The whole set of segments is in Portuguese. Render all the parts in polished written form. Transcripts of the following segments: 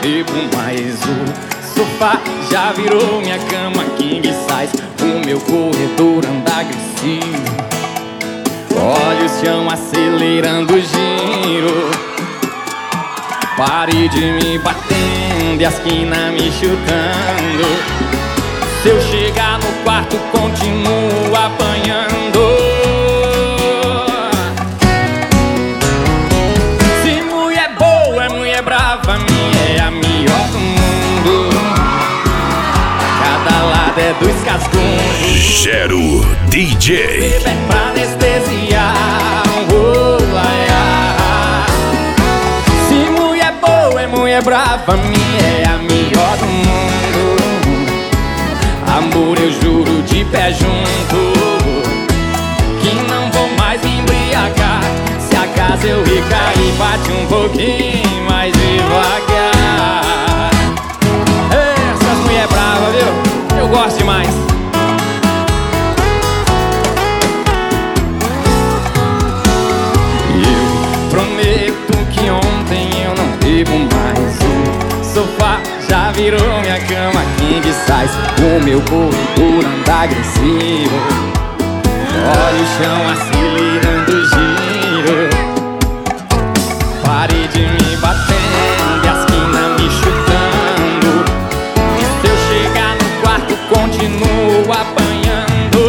bebo mais. O sofá já virou minha cama king size. O meu corredor anda agressivo. Olha o chão acelerando o giro. Parede me batendo e a esquina me chutando. Se eu chegar no quarto, continuo apanhando. Se mulher boa é mulher brava, minha é a melhor do mundo. Cada lado é dos cascunhos. Gero DJ. Bebê pra anestesiar. Oh, ai, ai. Se mulher boa é mulher brava, minha é a melhor do mundo. Amor, eu juro de pé junto que não vou mais me embriagar. Se acaso eu recair, bate um pouquinho mais devagar. Essas mulher brava, viu? Eu gosto demais. Eu prometo que ontem eu não bebo mais. O sofá já virou minha cama king size. O meu corredor anda agressivo. Olha o chão acelerando o giro. Parede me batendo e a esquina me chutando. E se eu chegar no quarto, continuo apanhando.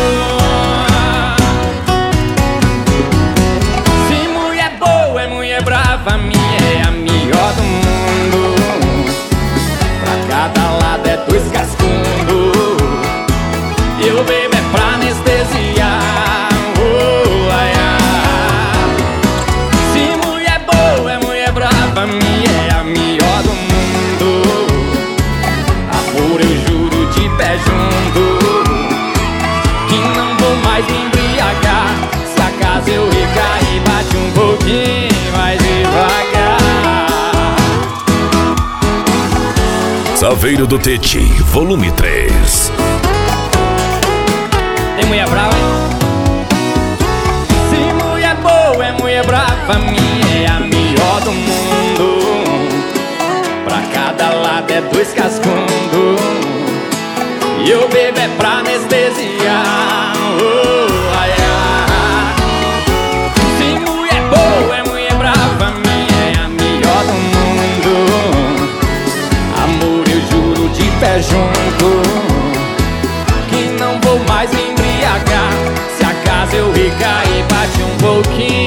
Se mulher boa é mulher brava, minha é a melhor do mundo. Cada lado é dois cascundos. Eu bebo é pra anestesiar. Oh, ai, ai. Se mulher boa é mulher brava, minha é a melhor do mundo. Amor, eu juro de pé junto que não vou mais me embriagar. Se acaso eu recair, bate um pouquinho mais devagar. Saveiro do Teti, volume 3. Tem mulher brava, hein? Se mulher boa é mulher brava, minha é a melhor do mundo. Pra cada lado é dois cascundos. E eu bebo é pra anestesiar. Oh, ai, ai. Se mulher boa é mulher brava, minha é a melhor do mundo. Amor, eu juro de pé junto que não vou mais me embriagar. Se acaso eu recair, bate um pouquinho